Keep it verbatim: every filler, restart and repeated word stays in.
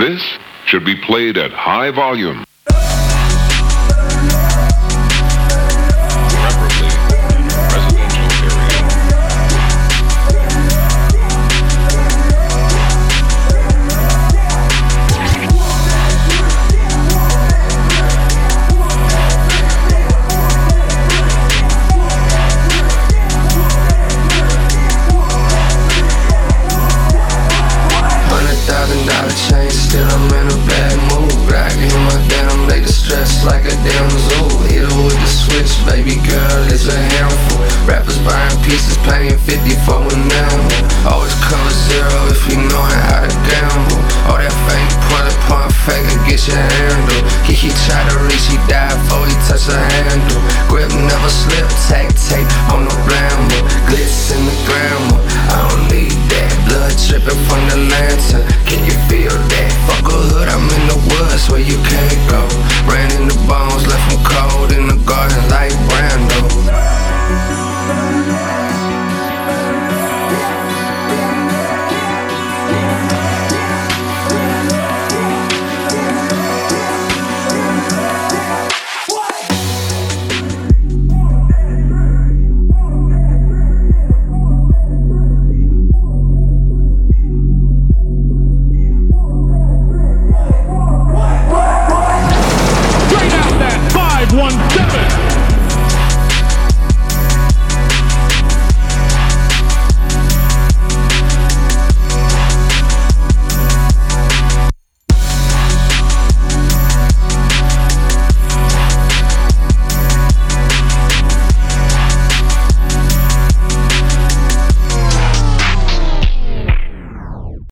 This should be played at high volume. Still I'm in a bad mood. Rockin' my damn, they distressed like a damn zoo. Hit her with the switch, baby girl, it's a handful. Rappers buying pieces, paying fifty for an animal. Always color zero if you knowin' how to gamble. All that fake point point faker, get your handle. He he try to reach, he died before he touched the handle. Grip never slip, tack tape on the bramble. Glitz in the grammar, I don't need that. Blood dripping from the lantern, can you feel that? Fuck a hood, I'm in the woods where you can't